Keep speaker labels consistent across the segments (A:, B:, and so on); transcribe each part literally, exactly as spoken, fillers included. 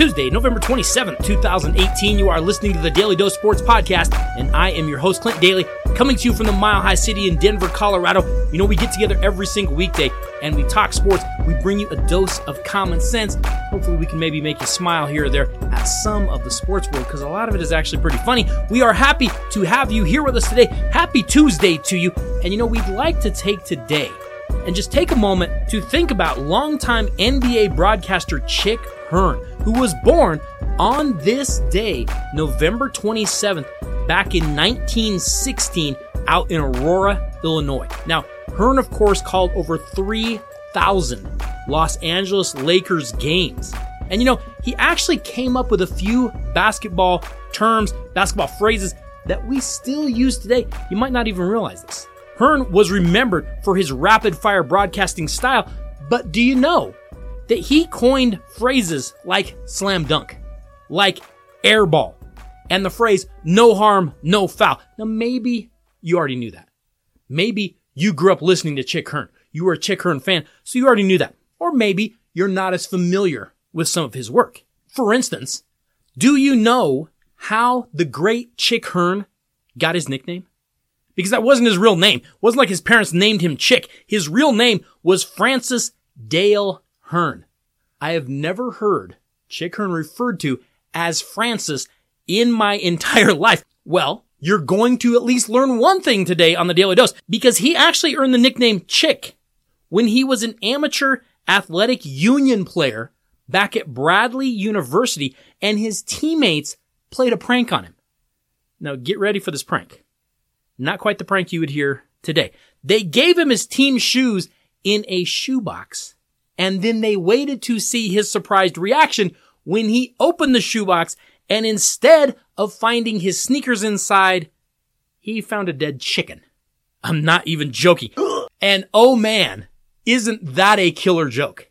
A: Tuesday, November twenty-seventh, twenty eighteen. You are listening to the Daily Dose Sports Podcast, and I am your host, Clint Daly, coming to you from the Mile High City in Denver, Colorado. You know, we get together every single weekday, and we talk sports. We bring you a dose of common sense. Hopefully, we can maybe make you smile here or there at some of the sports world, because a lot of it is actually pretty funny. We are happy to have you here with us today. Happy Tuesday to you. And you know, we'd like to take today and just take a moment to think about longtime N B A broadcaster Chick Hearn, who was born on this day, November twenty-seventh, back in nineteen sixteen, out in Aurora, Illinois. Now, Hearn, of course, called over three thousand Los Angeles Lakers games. And you know, he actually came up with a few basketball terms, basketball phrases that we still use today. You might not even realize this. Hearn was remembered for his rapid-fire broadcasting style, but do you know that he coined phrases like slam dunk, like air ball, and the phrase no harm, no foul? Now, maybe you already knew that. Maybe you grew up listening to Chick Hearn. You were a Chick Hearn fan, so you already knew that. Or maybe you're not as familiar with some of his work. For instance, do you know how the great Chick Hearn got his nickname? Because that wasn't his real name. It wasn't like his parents named him Chick. His real name was Francis Dale Hearn. I have never heard Chick Hearn referred to as Francis in my entire life. Well, you're going to at least learn one thing today on the Daily Dose, because he actually earned the nickname Chick when he was an amateur athletic union player back at Bradley University, and his teammates played a prank on him. Now, get ready for this prank. Not quite the prank you would hear today. They gave him his team shoes in a shoebox, and then they waited to see his surprised reaction when he opened the shoebox, and instead of finding his sneakers inside, he found a dead chicken. I'm not even joking. And oh man, isn't that a killer joke?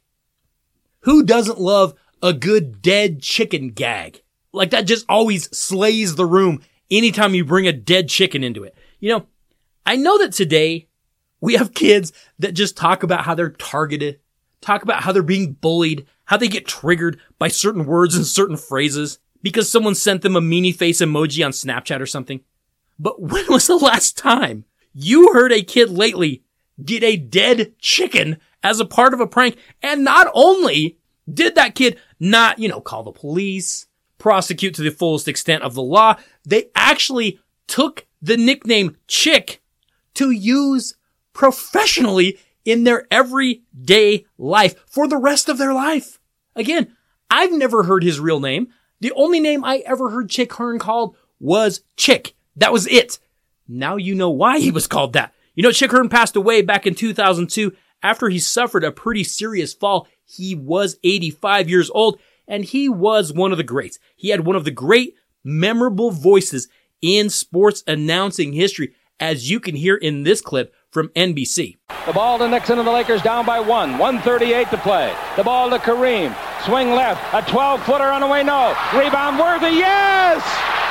A: Who doesn't love a good dead chicken gag? Like, that just always slays the room anytime you bring a dead chicken into it. You know, I know that today we have kids that just talk about how they're targeted, talk about how they're being bullied, how they get triggered by certain words and certain phrases because someone sent them a meanie face emoji on Snapchat or something. But when was the last time you heard a kid lately get a dead chicken as a part of a prank? And not only did that kid not, you know, call the police, prosecute to the fullest extent of the law, they actually took the nickname Chick to use professionally in their everyday life for the rest of their life. Again, I've never heard his real name. The only name I ever heard Chick Hearn called was Chick. That was it. Now you know why he was called that. You know, Chick Hearn passed away back in two thousand two after he suffered a pretty serious fall. He was eighty-five years old, and he was one of the greats. He had one of the great, memorable voices in sports announcing history, as you can hear in this clip from N B C.
B: The ball to Nixon and the Lakers down by one. one thirty-eight to play. The ball to Kareem. Swing left. A twelve-footer on the way. No. Rebound Worthy. Yes!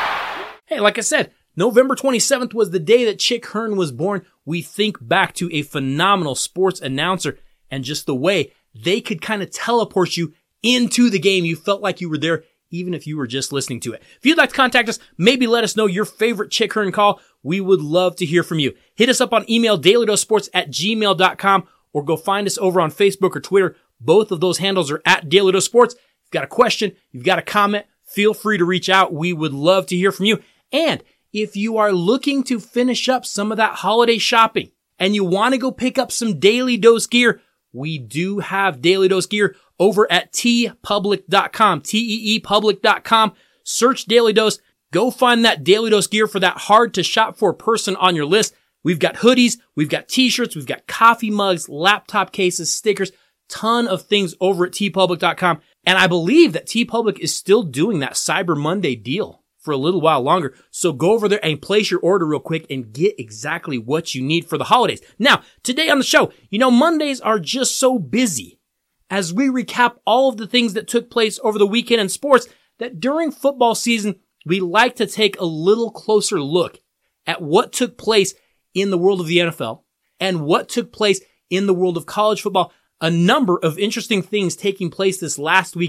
A: Hey, like I said, November twenty-seventh was the day that Chick Hearn was born. We think back to a phenomenal sports announcer and just the way they could kind of teleport you into the game. You felt like you were there even if you were just listening to it. If you'd like to contact us, maybe let us know your favorite Chick Hearn call. We would love to hear from you. Hit us up on email, dailydosesports at gmail dot com, or go find us over on Facebook or Twitter. Both of those handles are at Daily Dose Sports. If you've got a question, you've got a comment, feel free to reach out. We would love to hear from you. And if you are looking to finish up some of that holiday shopping and you want to go pick up some Daily Dose gear, we do have Daily Dose gear over at T Public dot com, T E E Public dot com. Search Daily Dose. Go find that Daily Dose gear for that hard to shop for person on your list. We've got hoodies, we've got t-shirts, we've got coffee mugs, laptop cases, stickers, ton of things over at T Public dot com. And I believe that T Public is still doing that Cyber Monday deal for a little while longer. So go over there and place your order real quick and get exactly what you need for the holidays. Now, today on the show, you know, Mondays are just so busy as we recap all of the things that took place over the weekend in sports that during football season, we like to take a little closer look at what took place in the world of the N F L and what took place in the world of college football. A number of interesting things taking place this last weekend.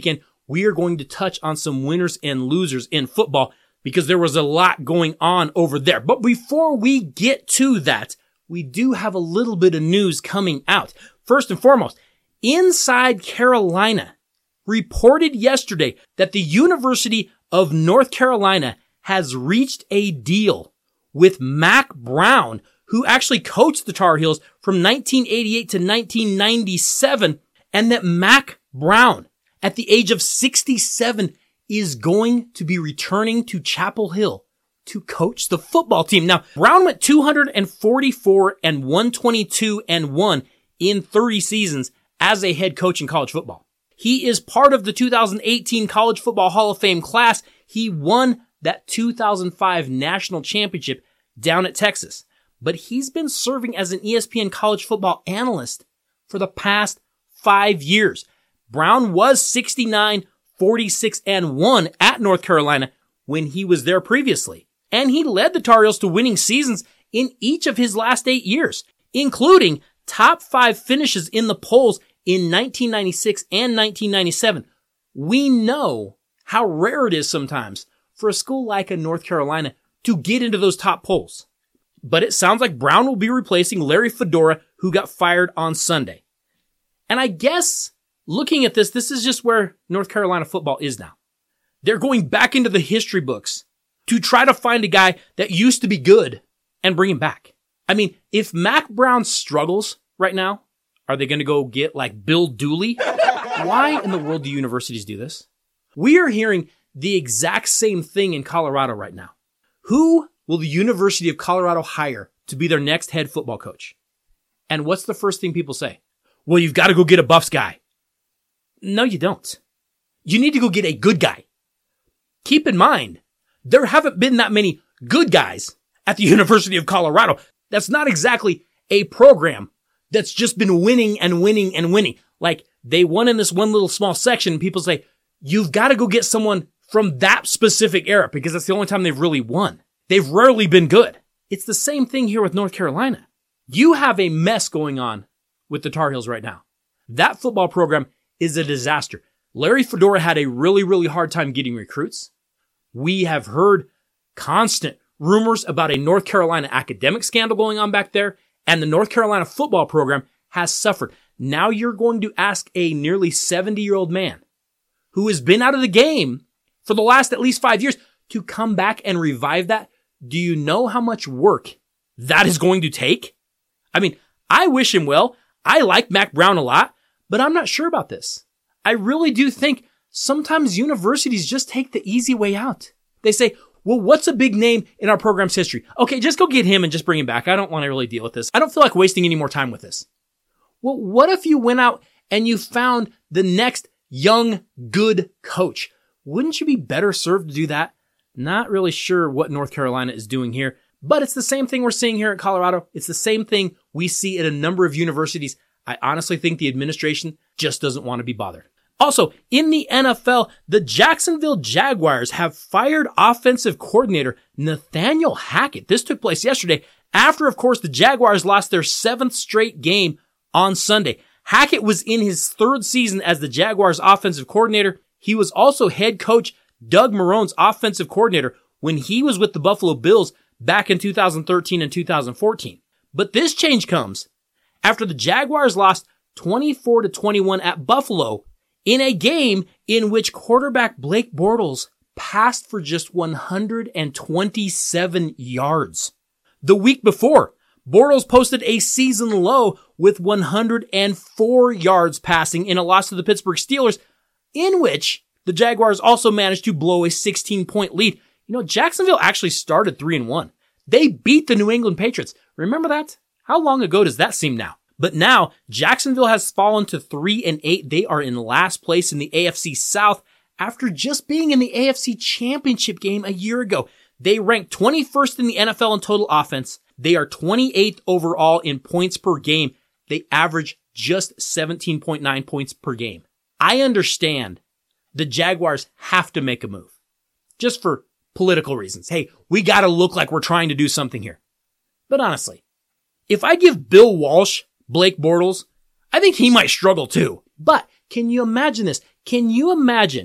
A: we are going to touch on some winners and losers in football because there was a lot going on over there. But before we get to that, we do have a little bit of news coming out. First and foremost, Inside Carolina reported yesterday that the University of North Carolina has reached a deal with Mack Brown, who actually coached the Tar Heels from nineteen eighty-eight to nineteen ninety-seven, and that Mack Brown, at the age of sixty-seven, is going to be returning to Chapel Hill to coach the football team. Now, Brown went two forty-four and one twenty-two and one in thirty seasons as a head coach in college football. He is part of the two thousand eighteen College Football Hall of Fame class. He won that two thousand five national championship down at Texas. But he's been serving as an E S P N college football analyst for the past five years. Brown was sixty-nine, forty-six, and one at North Carolina when he was there previously. And he led the Tar Heels to winning seasons in each of his last eight years, including top five finishes in the polls in nineteen ninety-six and nineteen ninety-seven. We know how rare it is sometimes for a school like a North Carolina to get into those top polls. But it sounds like Brown will be replacing Larry Fedora, who got fired on Sunday. And I guess looking at this, this is just where North Carolina football is now. They're going back into the history books to try to find a guy that used to be good and bring him back. I mean, if Mack Brown struggles right now, are they going to go get like Bill Dooley? Why in the world do universities do this? We are hearing the exact same thing in Colorado right now. Who will the University of Colorado hire to be their next head football coach? And what's the first thing people say? Well, you've got to go get a Buffs guy. No, you don't. You need to go get a good guy. Keep in mind, there haven't been that many good guys at the University of Colorado. That's not exactly a program that's just been winning and winning and winning. Like, they won in this one little small section, and people say, you've got to go get someone from that specific era because that's the only time they've really won. They've rarely been good. It's the same thing here with North Carolina. You have a mess going on with the Tar Heels right now. That football program is a disaster. Larry Fedora had a really, really hard time getting recruits. We have heard constant rumors about a North Carolina academic scandal going on back there, and the North Carolina football program has suffered. Now you're going to ask a nearly seventy-year-old man who has been out of the game for the last at least five years to come back and revive that. Do you know how much work that is going to take? I mean, I wish him well. I like Mack Brown a lot, but I'm not sure about this. I really do think sometimes universities just take the easy way out. They say, well, what's a big name in our program's history? Okay, just go get him and just bring him back. I don't want to really deal with this. I don't feel like wasting any more time with this. Well, what if you went out and you found the next young, good coach? Wouldn't you be better served to do that? Not really sure what North Carolina is doing here, but it's the same thing we're seeing here in Colorado. It's the same thing we see at a number of universities. I honestly think the administration just doesn't want to be bothered. Also, in the N F L, the Jacksonville Jaguars have fired offensive coordinator Nathaniel Hackett. This took place yesterday after, of course, the Jaguars lost their seventh straight game on Sunday. Hackett was in his third season as the Jaguars offensive coordinator. He was also head coach Doug Marrone's offensive coordinator when he was with the Buffalo Bills back in two thousand thirteen and two thousand fourteen. But this change comes after the Jaguars lost twenty-four to twenty-one at Buffalo in a game in which quarterback Blake Bortles passed for just one hundred twenty-seven yards. The week before, Bortles posted a season low with one hundred four yards passing in a loss to the Pittsburgh Steelers, in which the Jaguars also managed to blow a sixteen-point lead. You know, Jacksonville actually started three and one. They beat the New England Patriots. Remember that? How long ago does that seem now? But now, Jacksonville has fallen to three and eight. They are in last place in the A F C South after just being in the A F C Championship game a year ago. They ranked twenty-first in the N F L in total offense. They are twenty-eighth overall in points per game. They average just seventeen point nine points per game. I understand the Jaguars have to make a move just for political reasons. Hey, we got to look like we're trying to do something here. But honestly, if I give Bill Walsh Blake Bortles, I think he might struggle too. But can you imagine this? Can you imagine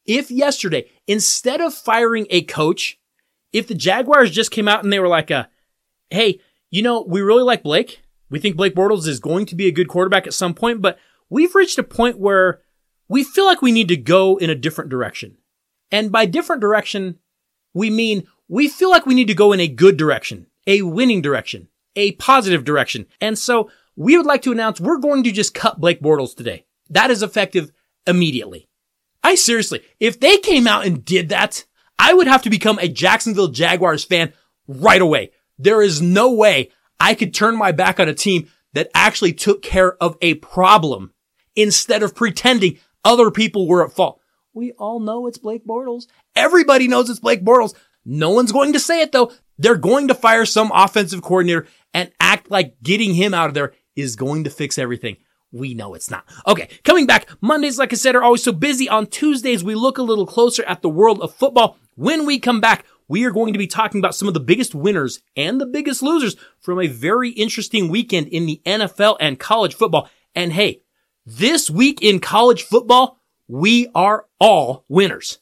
A: If yesterday, instead of firing a coach, if the Jaguars just came out and they were like, uh, hey, you know, we really like Blake. We think Blake Bortles is going to be a good quarterback at some point, but we've reached a point where we feel like we need to go in a different direction. And by different direction, we mean we feel like we need to go in a good direction, a winning direction, a positive direction. And so we would like to announce we're going to just cut Blake Bortles today. That is effective immediately. I seriously, if they came out and did that, I would have to become a Jacksonville Jaguars fan right away. There is no way I could turn my back on a team that actually took care of a problem instead of pretending other people were at fault. We all know it's Blake Bortles. Everybody knows it's Blake Bortles. No one's going to say it though. They're going to fire some offensive coordinator and act like getting him out of there is going to fix everything. We know it's not. Okay, coming back, Mondays, like I said, are always so busy. On Tuesdays, we look a little closer at the world of football. When we come back, we are going to be talking about some of the biggest winners and the biggest losers from a very interesting weekend in the N F L and college football. And hey, this week in college football, we are all winners.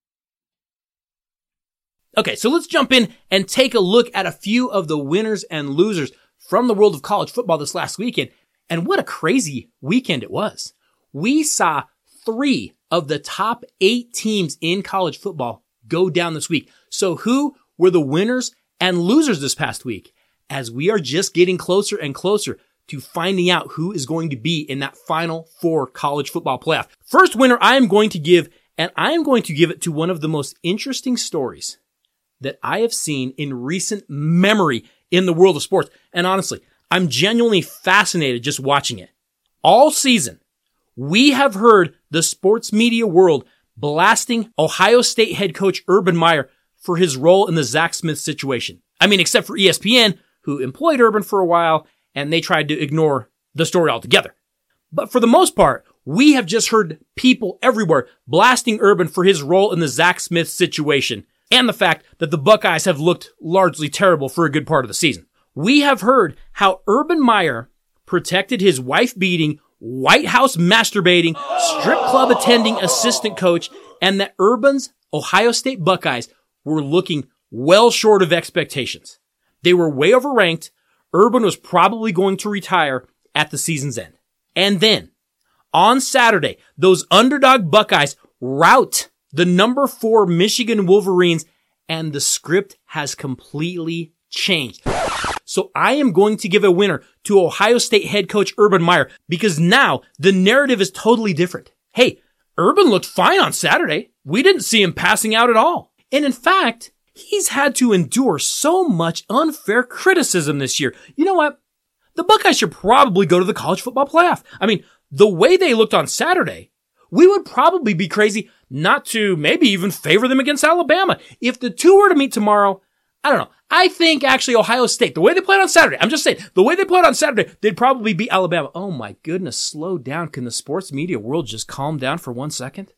A: Okay, so let's jump in and take a look at a few of the winners and losers from the world of college football this last weekend. And what a crazy weekend it was. We saw three of the top eight teams in college football go down this week. So who were the winners and losers this past week? As we are just getting closer and closer to finding out who is going to be in that final four college football playoff. First winner I am going to give, and I am going to give it to one of the most interesting stories that I have seen in recent memory in the world of sports. And honestly, I'm genuinely fascinated just watching it. All season, we have heard the sports media world blasting Ohio State head coach Urban Meyer for his role in the Zach Smith situation. I mean, except for E S P N, who employed Urban for a while, and they tried to ignore the story altogether. But for the most part, we have just heard people everywhere blasting Urban for his role in the Zach Smith situation, and the fact that the Buckeyes have looked largely terrible for a good part of the season. We have heard how Urban Meyer protected his wife-beating, White House masturbating, strip club attending assistant coach, and that Urban's Ohio State Buckeyes were looking well short of expectations. They were way overranked. Urban was probably going to retire at the season's end. And then, on Saturday, those underdog Buckeyes rout the number four Michigan Wolverines, and the script has completely changed. So I am going to give a winner to Ohio State head coach Urban Meyer because now the narrative is totally different. Hey, Urban looked fine on Saturday. We didn't see him passing out at all. And in fact, he's had to endure so much unfair criticism this year. You know what? The Buckeyes should probably go to the college football playoff. I mean, the way they looked on Saturday, we would probably be crazy not to maybe even favor them against Alabama. If the two were to meet tomorrow, I don't know. I think actually Ohio State, the way they played on Saturday, I'm just saying, the way they played on Saturday, they'd probably beat Alabama. Oh my goodness, slow down. Can the sports media world just calm down for one second?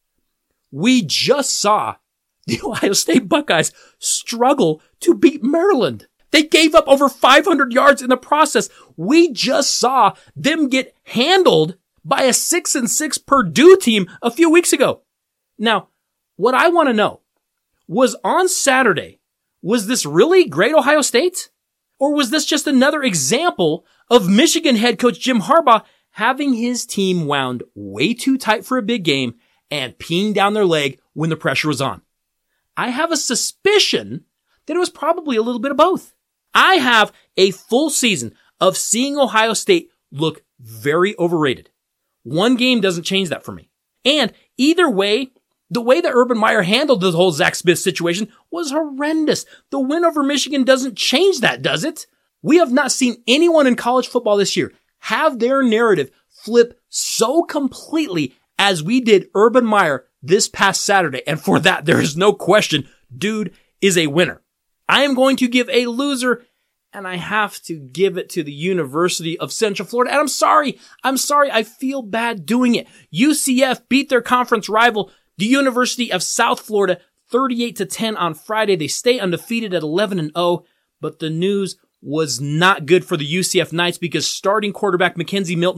A: We just saw the Ohio State Buckeyes struggle to beat Maryland. They gave up over five hundred yards in the process. We just saw them get handled by a six and six Purdue team a few weeks ago. Now, what I want to know was on Saturday, was this really great Ohio State? Or was this just another example of Michigan head coach Jim Harbaugh having his team wound way too tight for a big game and peeing down their leg when the pressure was on? I have a suspicion that it was probably a little bit of both. I have a full season of seeing Ohio State look very overrated. One game doesn't change that for me. And either way, the way that Urban Meyer handled the whole Zach Smith situation was horrendous. The win over Michigan doesn't change that, does it? We have not seen anyone in college football this year have their narrative flip so completely as we did Urban Meyer this past Saturday. And for that, there is no question, dude is a winner. I am going to give a loser, and I have to give it to the University of Central Florida. And I'm sorry. I'm sorry. I feel bad doing it. U C F beat their conference rival, the University of South Florida, thirty-eight to ten on Friday. They stay undefeated at eleven and oh, but the news was not good for the U C F Knights because starting quarterback Mackenzie Milton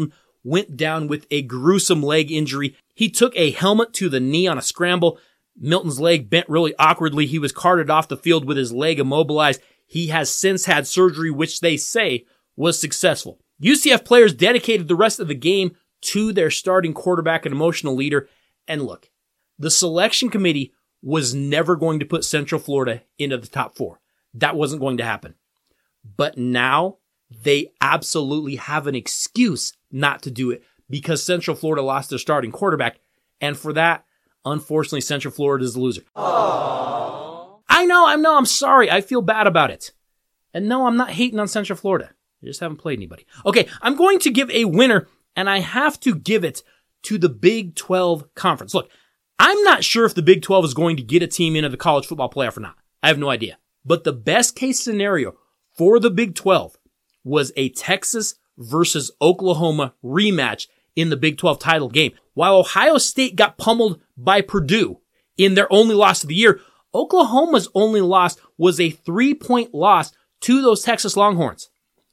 A: went down with a gruesome leg injury. He took a helmet to the knee on a scramble. Milton's leg bent really awkwardly. He was carted off the field with his leg immobilized. He has since had surgery, which they say was successful. U C F players dedicated the rest of the game to their starting quarterback and emotional leader. And look, the selection committee was never going to put Central Florida into the top four. That wasn't going to happen. But now they absolutely have an excuse not to do it because Central Florida lost their starting quarterback. And for that, unfortunately, Central Florida is the loser. Aww. I know, I know, I'm sorry. I feel bad about it. And no, I'm not hating on Central Florida. I just haven't played anybody. Okay, I'm going to give a winner, and I have to give it to the Big twelve Conference. Look, I'm not sure if the Big twelve is going to get a team into the college football playoff or not. I have no idea. But the best case scenario for the Big twelve was a Texas versus Oklahoma rematch in the Big twelve title game. While Ohio State got pummeled by Purdue in their only loss of the year, Oklahoma's only loss was a three-point loss to those Texas Longhorns.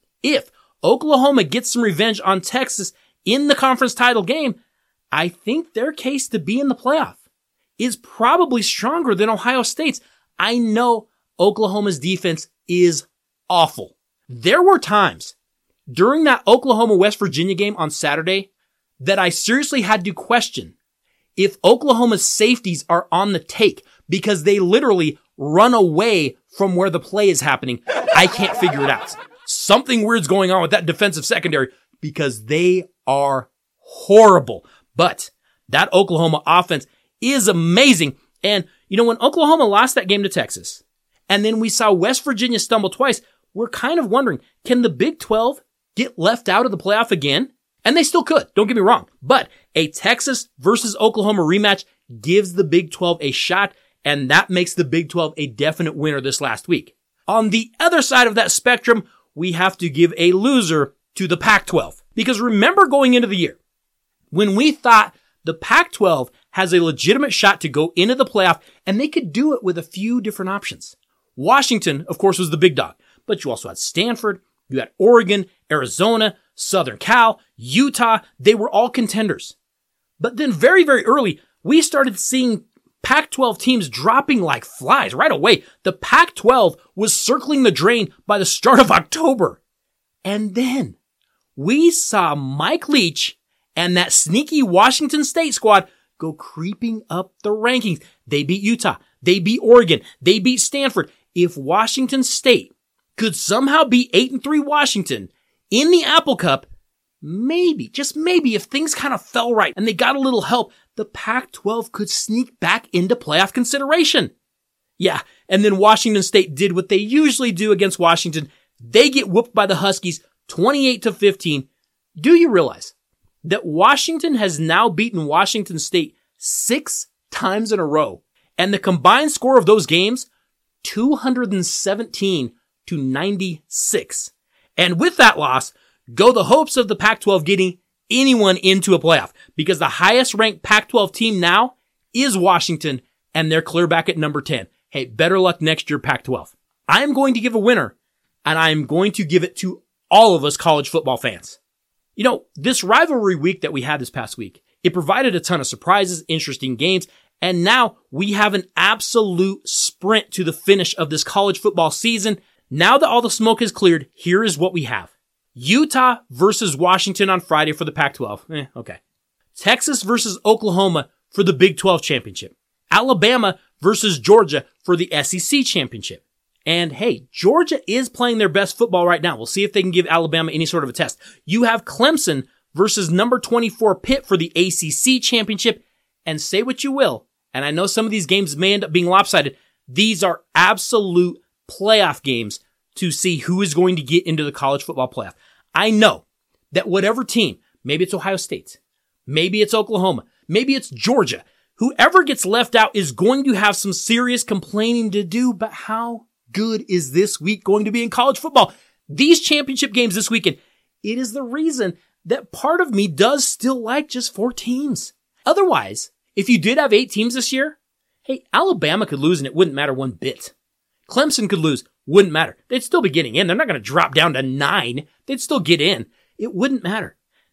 A: If Oklahoma gets some revenge on Texas in the conference title game, I think their case to be in the playoff is probably stronger than Ohio State's. I know Oklahoma's defense is awful. There were times during that Oklahoma-West Virginia game on Saturday that I seriously had to question if Oklahoma's safeties are on the take because they literally run away from where the play is happening. I can't figure it out. Something weird's going on with that defensive secondary because they are horrible. But that Oklahoma offense is amazing. And, you know, when Oklahoma lost that game to Texas, and then we saw West Virginia stumble twice, we're kind of wondering, can the Big twelve get left out of the playoff again? And they still could, don't get me wrong. But a Texas versus Oklahoma rematch gives the Big twelve a shot, and that makes the Big twelve a definite winner this last week. On the other side of that spectrum, we have to give a loser to the Pac twelve. Because remember going into the year, when we thought the Pac twelve has a legitimate shot to go into the playoff, and they could do it with a few different options. Washington, of course, was the big dog, but you also had Stanford, you had Oregon, Arizona, Southern Cal, Utah. They were all contenders. But then very, very early, we started seeing Pac twelve teams dropping like flies right away. The Pac twelve was circling the drain by the start of October. And then we saw Mike Leach and that sneaky Washington State squad go creeping up the rankings. They beat Utah. They beat Oregon. They beat Stanford. If Washington State could somehow beat eight and three Washington in the Apple Cup, maybe, just maybe, if things kind of fell right and they got a little help, the Pac twelve could sneak back into playoff consideration. Yeah, and then Washington State did what they usually do against Washington. They get whooped by the Huskies twenty-eight to fifteen. Do you realize that Washington has now beaten Washington State six times in a row? And the combined score of those games, two hundred seventeen to ninety-six. And with that loss, go the hopes of the Pac twelve getting anyone into a playoff, because the highest ranked Pac twelve team now is Washington, and they're clear back at number ten. Hey, better luck next year, Pac twelve. I am going to give a winner, and I am going to give it to all of us college football fans. You know, this rivalry week that we had this past week, it provided a ton of surprises, interesting games, and now we have an absolute sprint to the finish of this college football season. Now that all the smoke is cleared, here is what we have. Utah versus Washington on Friday for the Pac twelve. Eh, okay. Texas versus Oklahoma for the Big twelve championship. Alabama versus Georgia for the S E C championship. And hey, Georgia is playing their best football right now. We'll see if they can give Alabama any sort of a test. You have Clemson versus number twenty-four Pitt for the A C C championship. And say what you will, and I know some of these games may end up being lopsided, these are absolute playoff games to see who is going to get into the college football playoff. I know that whatever team, maybe it's Ohio State, maybe it's Oklahoma, maybe it's Georgia, whoever gets left out is going to have some serious complaining to do, but how good is this week going to be in college football? These championship games this weekend, it is the reason that part of me does still like just four teams. Otherwise, if you did have eight teams this year, hey, Alabama could lose and it wouldn't matter one bit. Clemson could lose, wouldn't matter. They'd still be getting in. They're not going to drop down to nine. They'd still get in. It wouldn't matter.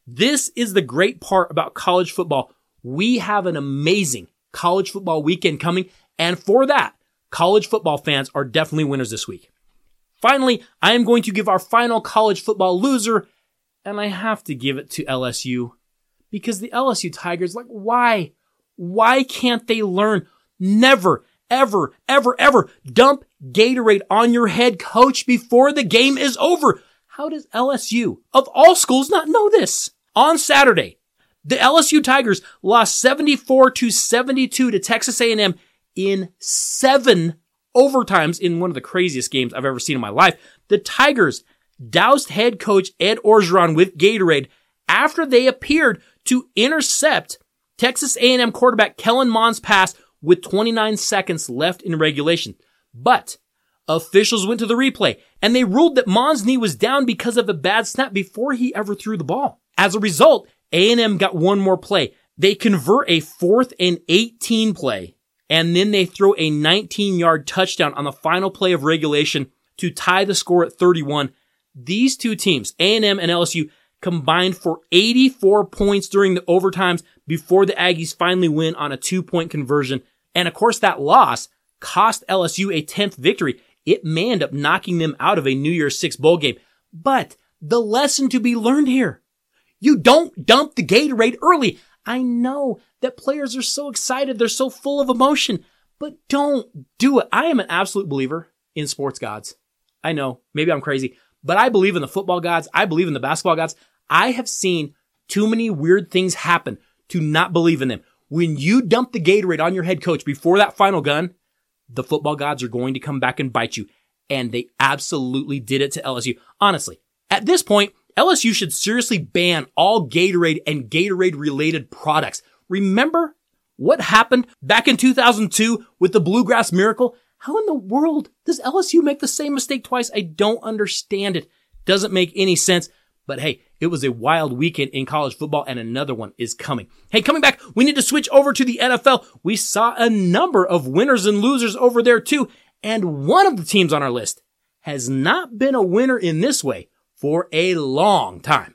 A: This is the great part about college football. We have an amazing college football weekend coming, and for that, college football fans are definitely winners this week. Finally, I am going to give our final college football loser, and I have to give it to L S U. Because the L S U Tigers, like, why? Why can't they learn? Never, ever, ever, ever dump Gatorade on your head coach before the game is over. How does L S U, of all schools, not know this? On Saturday, the L S U Tigers lost seventy-four to seventy-two to Texas A and M in seven overtimes in one of the craziest games I've ever seen in my life. The Tigers doused head coach Ed Orgeron with Gatorade after they appeared to intercept Texas A and M quarterback Kellen Mond's pass with twenty-nine seconds left in regulation. But officials went to the replay and they ruled that Mond's knee was down because of a bad snap before he ever threw the ball. As a result, A and M got one more play. They convert a fourth and eighteen play, and then they throw a nineteen-yard touchdown on the final play of regulation to tie the score at thirty-one. These two teams, A and M and L S U, combined for eighty-four points during the overtimes before the Aggies finally win on a two-point conversion. And of course, that loss cost L S U a tenth victory. It may end up knocking them out of a New Year's Six bowl game. But the lesson to be learned here: you don't dump the Gatorade early. I know that players are so excited. They're so full of emotion, but don't do it. I am an absolute believer in sports gods. I know, maybe I'm crazy, but I believe in the football gods. I believe in the basketball gods. I have seen too many weird things happen to not believe in them. When you dump the Gatorade on your head coach before that final gun, the football gods are going to come back and bite you. And they absolutely did it to L S U. Honestly, at this point, L S U should seriously ban all Gatorade and Gatorade-related products. Remember what happened back in two thousand two with the Bluegrass Miracle? How in the world does L S U make the same mistake twice? I don't understand it. Doesn't make any sense. But hey, it was a wild weekend in college football, and another one is coming. Hey, coming back, we need to switch over to the N F L. We saw a number of winners and losers over there too, and one of the teams on our list has not been a winner in this way for a long time.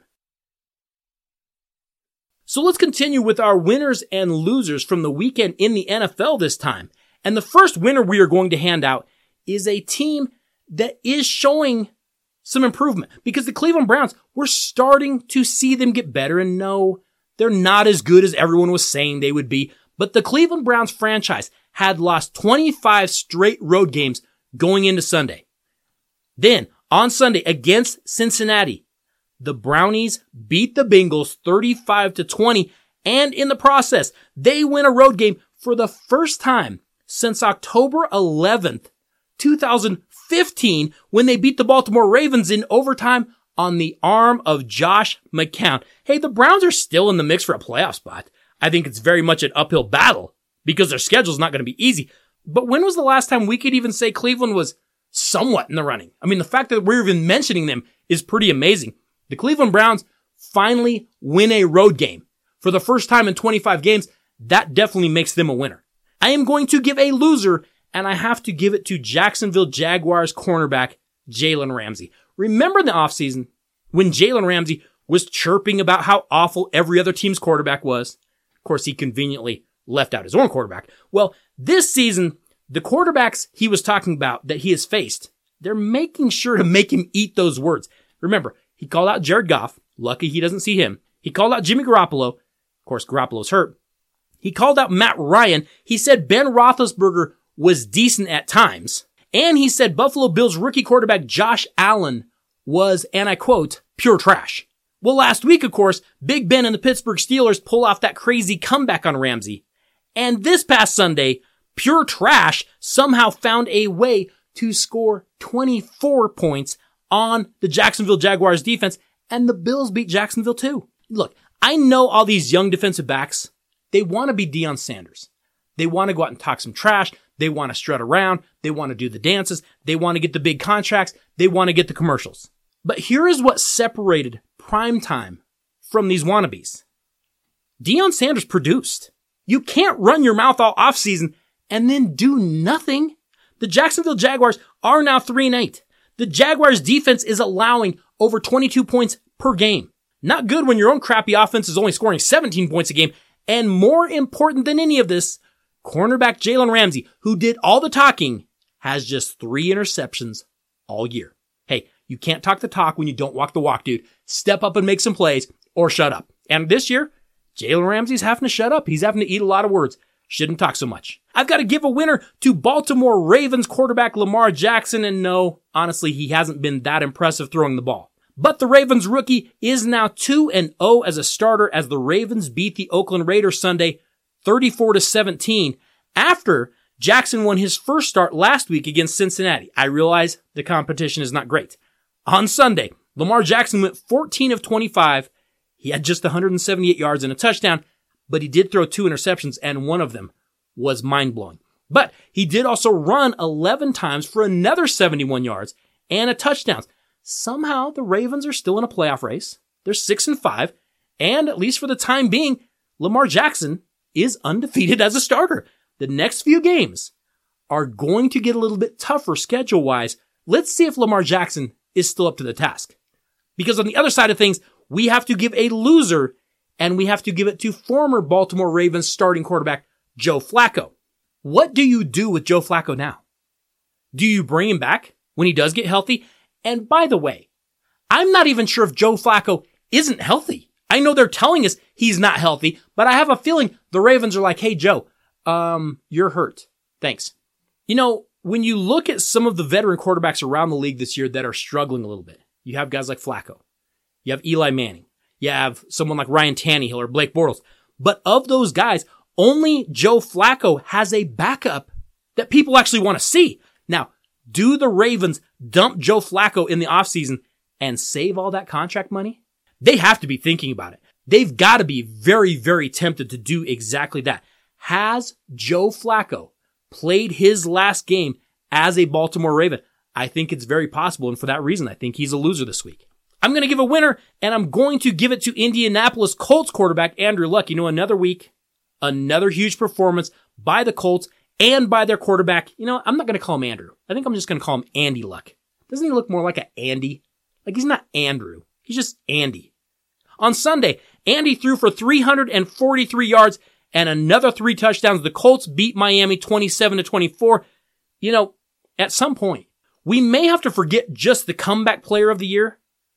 A: So let's continue with our winners and losers from the weekend in the N F L this time. And the first winner we are going to hand out is a team that is showing some improvement, because the Cleveland Browns, we're starting to see them get better. And no, they're not as good as everyone was saying they would be. But the Cleveland Browns franchise had lost twenty-five straight road games going into Sunday. Then on Sunday against Cincinnati, the Brownies beat the Bengals thirty-five to twenty. And in the process, they win a road game for the first time since October eleventh, two thousand fifteen, when they beat the Baltimore Ravens in overtime on the arm of Josh McCown. Hey, the Browns are still in the mix for a playoff spot. I think it's very much an uphill battle because their schedule's not going to be easy. But when was the last time we could even say Cleveland was somewhat in the running? I mean, the fact that we're even mentioning them is pretty amazing. The Cleveland Browns finally win a road game for the first time in twenty-five games. That definitely makes them a winner. I am going to give a loser, and I have to give it to Jacksonville Jaguars cornerback Jalen Ramsey. Remember in the offseason when Jalen Ramsey was chirping about how awful every other team's quarterback was? Of course, he conveniently left out his own quarterback. Well, this season, the quarterbacks he was talking about that he has faced, they're making sure to make him eat those words. Remember, he called out Jared Goff. Lucky he doesn't see him. He called out Jimmy Garoppolo. Of course, Garoppolo's hurt. He called out Matt Ryan. He said Ben Roethlisberger was decent at times. And he said Buffalo Bills rookie quarterback Josh Allen was, and I quote, pure trash. Well, last week, of course, Big Ben and the Pittsburgh Steelers pull off that crazy comeback on Ramsey. And this past Sunday, pure trash somehow found a way to score twenty-four points on the Jacksonville Jaguars defense, and the Bills beat Jacksonville too. Look, I know all these young defensive backs, they want to be Deion Sanders. They want to go out and talk some trash. They want to strut around. They want to do the dances. They want to get the big contracts. They want to get the commercials. But here is what separated primetime from these wannabes. Deion Sanders produced. You can't run your mouth all offseason and then do nothing. The Jacksonville Jaguars are now three and eight. The Jaguars defense is allowing over twenty-two points per game. Not good when your own crappy offense is only scoring seventeen points a game. And more important than any of this, cornerback Jalen Ramsey, who did all the talking, has just three interceptions all year. Hey, you can't talk the talk when you don't walk the walk, dude. Step up and make some plays or shut up. And this year, Jalen Ramsey's having to shut up. He's having to eat a lot of words. Shouldn't talk so much. I've got to give a winner to Baltimore Ravens quarterback Lamar Jackson. And no, honestly, he hasn't been that impressive throwing the ball. But the Ravens rookie is now two and oh as a starter as the Ravens beat the Oakland Raiders Sunday thirty-four to seventeen after Jackson won his first start last week against Cincinnati. I realize the competition is not great. On Sunday, Lamar Jackson went fourteen of twenty-five. He had just one hundred seventy-eight yards and a touchdown, but he did throw two interceptions, and one of them was mind-blowing. But he did also run eleven times for another seventy-one yards and a touchdown. Somehow, the Ravens are still in a playoff race. They're six and five, and at least for the time being, Lamar Jackson is undefeated as a starter. The next few games are going to get a little bit tougher schedule-wise. Let's see if Lamar Jackson is still up to the task. Because on the other side of things, we have to give a loser, and we have to give it to former Baltimore Ravens starting quarterback Joe Flacco. What do you do with Joe Flacco now? Do you bring him back when he does get healthy? And by the way, I'm not even sure if Joe Flacco isn't healthy. I know they're telling us he's not healthy, but I have a feeling the Ravens are like, hey, Joe, um, you're hurt. Thanks. You know, when you look at some of the veteran quarterbacks around the league this year that are struggling a little bit, you have guys like Flacco. You have Eli Manning. You have someone like Ryan Tannehill or Blake Bortles. But of those guys, only Joe Flacco has a backup that people actually want to see. Now, do the Ravens dump Joe Flacco in the offseason and save all that contract money? They have to be thinking about it. They've got to be very, very tempted to do exactly that. Has Joe Flacco played his last game as a Baltimore Raven? I think it's very possible, and for that reason, I think he's a loser this week. I'm going to give a winner, and I'm going to give it to Indianapolis Colts quarterback Andrew Luck. You know, another week, another huge performance by the Colts and by their quarterback. You know, I'm not going to call him Andrew. I think I'm just going to call him Andy Luck. Doesn't he look more like an Andy? Like, he's not Andrew. He's just Andy. On Sunday, Andy threw for three hundred forty-three yards and another three touchdowns. The Colts beat Miami twenty-seven to twenty-four. You know, at some point, we may have to forget just the comeback player of the year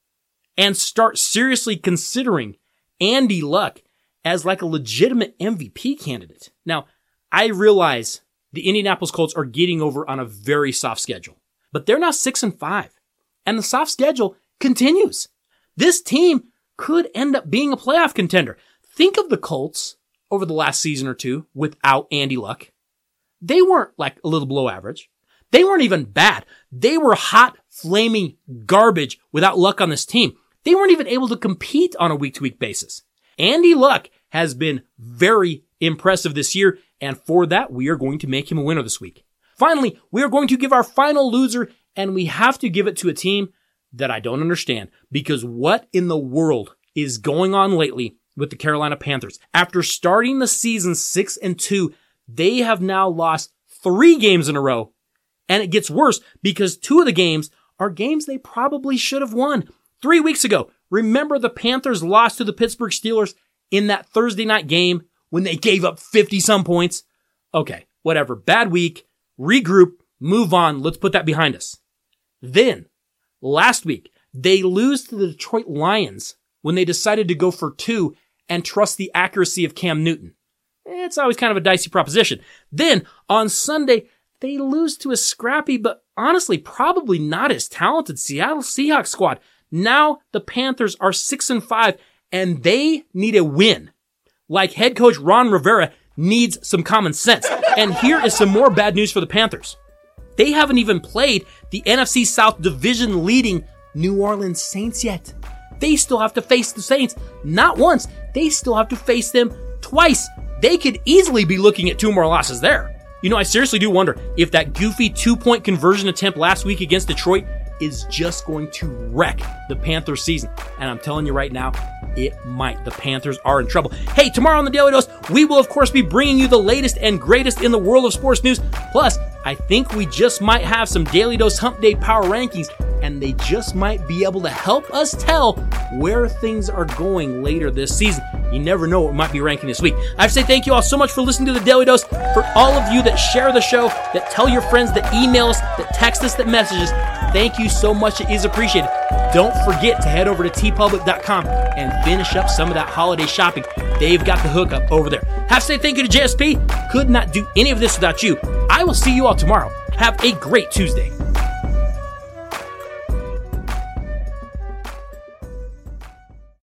A: and start seriously considering Andy Luck as like a legitimate M V P candidate. Now, I realize the Indianapolis Colts are getting over on a very soft schedule, but they're now six and five, and the soft schedule continues. This team could end up being a playoff contender. Think of the Colts over the last season or two without Andy Luck. They weren't like a little below average. They weren't even bad. They were hot, flaming garbage without Luck on this team. They weren't even able to compete on a week-to-week basis. Andy Luck has been very impressive this year, and for that, we are going to make him a winner this week. Finally, we are going to give our final loser, and we have to give it to a team that I don't understand, because what in the world is going on lately with the Carolina Panthers? After starting the season six and two, they have now lost three games in a row, and it gets worse because two of the games are games they probably should have won. Three weeks ago, remember the Panthers lost to the Pittsburgh Steelers in that Thursday night game when they gave up fifty-some points? Okay, whatever. Bad week. Regroup. Move on. Let's put that behind us. Then, last week, they lose to the Detroit Lions when they decided to go for two and trust the accuracy of Cam Newton. It's always kind of a dicey proposition. Then, on Sunday, they lose to a scrappy, but honestly, probably not as talented Seattle Seahawks squad. Now, the Panthers are six and five, and they need a win. Like head coach Ron Rivera needs some common sense. And here is some more bad news for the Panthers. They haven't even played the N F C South division leading New Orleans Saints yet. They still have to face the Saints. Not once. They still have to face them twice. They could easily be looking at two more losses there. You know, I seriously do wonder if that goofy two-point conversion attempt last week against Detroit is just going to wreck the Panthers season. And I'm telling you right now, it might. The Panthers are in trouble. Hey, tomorrow on the Daily Dose, we will of course be bringing you the latest and greatest in the world of sports news. Plus, I think we just might have some Daily Dose Hump Day power rankings, and they just might be able to help us tell where things are going later this season. You never know what might be ranking this week. I have to say thank you all so much for listening to the Daily Dose. For all of you that share the show, that tell your friends, that email us, that text us, that message us, thank you so much. It is appreciated. Don't forget to head over to t public dot com and finish up some of that holiday shopping. They've got the hookup over there. Have to say thank you to J S P. Could not do any of this without you. I will see you all tomorrow. Have a great Tuesday.